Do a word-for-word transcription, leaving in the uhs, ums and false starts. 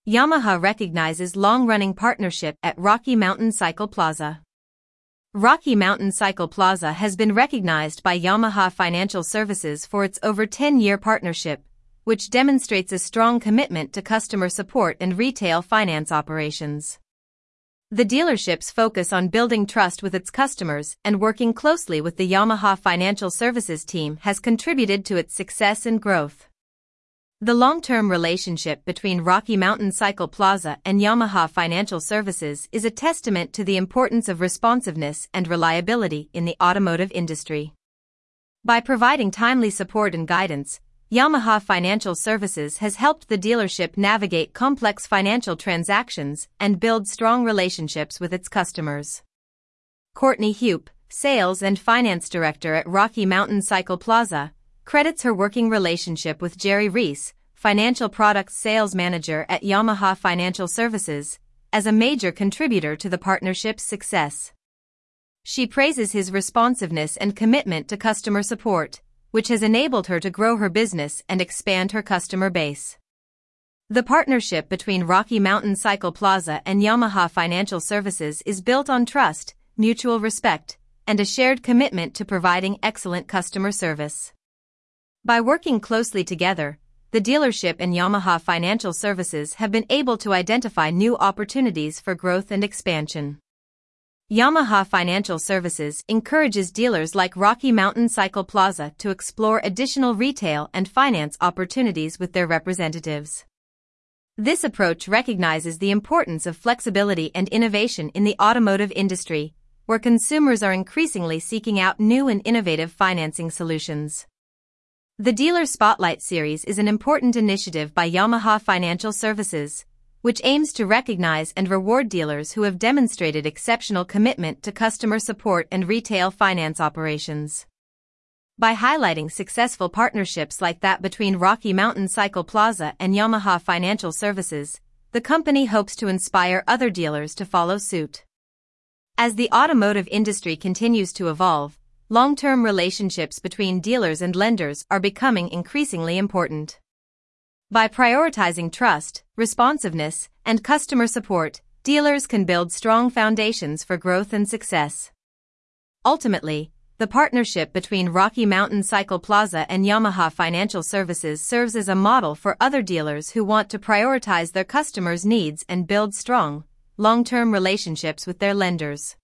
Yamaha recognizes long-running partnership at Rocky Mountain Cycle Plaza. Rocky Mountain Cycle Plaza has been recognized by Yamaha Financial Services for its over ten-year partnership, which demonstrates a strong commitment to customer support and retail finance operations. The dealership's focus on building trust with its customers and working closely with the Yamaha Financial Services team has contributed to its success and growth. The long-term relationship between Rocky Mountain Cycle Plaza and Yamaha Financial Services is a testament to the importance of responsiveness and reliability in the automotive industry. By providing timely support and guidance, Yamaha Financial Services has helped the dealership navigate complex financial transactions and build strong relationships with its customers. Courtney Hupe, Sales and Finance Director at Rocky Mountain Cycle Plaza, credits her working relationship with Jerry Reese, Financial Products Sales Manager at Yamaha Financial Services, as a major contributor to the partnership's success. She praises his responsiveness and commitment to customer support, which has enabled her to grow her business and expand her customer base. The partnership between Rocky Mountain Cycle Plaza and Yamaha Financial Services is built on trust, mutual respect, and a shared commitment to providing excellent customer service. By working closely together, the dealership and Yamaha Financial Services have been able to identify new opportunities for growth and expansion. Yamaha Financial Services encourages dealers like Rocky Mountain Cycle Plaza to explore additional retail and finance opportunities with their representatives. This approach recognizes the importance of flexibility and innovation in the automotive industry, where consumers are increasingly seeking out new and innovative financing solutions. The Dealer Spotlight Series is an important initiative by Yamaha Financial Services, which aims to recognize and reward dealers who have demonstrated exceptional commitment to customer support and retail finance operations. By highlighting successful partnerships like that between Rocky Mountain Cycle Plaza and Yamaha Financial Services, the company hopes to inspire other dealers to follow suit. As the automotive industry continues to evolve, long-term relationships between dealers and lenders are becoming increasingly important. By prioritizing trust, responsiveness, and customer support, dealers can build strong foundations for growth and success. Ultimately, the partnership between Rocky Mountain Cycle Plaza and Yamaha Financial Services serves as a model for other dealers who want to prioritize their customers' needs and build strong, long-term relationships with their lenders.